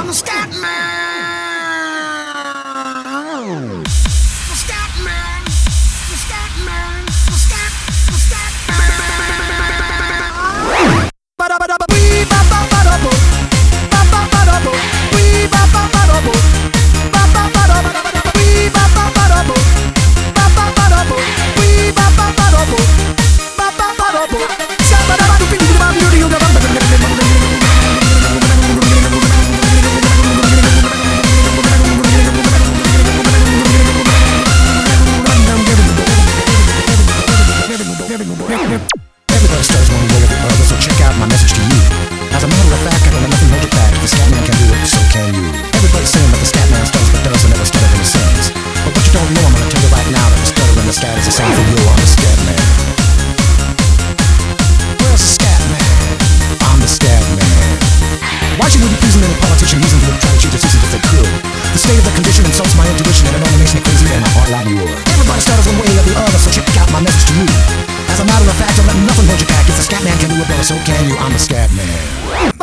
I'm the scat man. The scat man. The scat man. The scat man. Wee ba ba ba da bo. Ba ba ba da bo. Wee ba ba ba da bo. Ba ba ba da bo. Wee ba ba ba da bo. Ba ba ba da bo. Wee ba ba ba da bo. Ba ba ba da bo. Sa ba da ba do ping ba do you ga ba. Everybody stutters one way or the other, so check out my message to you. As a matter of fact, I don't let nothing hold you back. If the scat man can do it, so can you. Everybody's saying that the scat man stutters but doesn't ever stutter when he sings. But what you don't know, I'm gonna tell you right now that the stutter and the scat is the same for you. I'm the scat man. Where's the scat man? I'm the scat man. Why should we be pleasing any politician using to try to cheat the citizens if they could? The state of the condition insults my intuition, and it only makes me crazy and my heart like wood. Everybody stutters one way or the other, so check out my message to you. As a matter of fact, don't let nothing hold you back. If the scat man can do it better, so can you. I'm the scat man.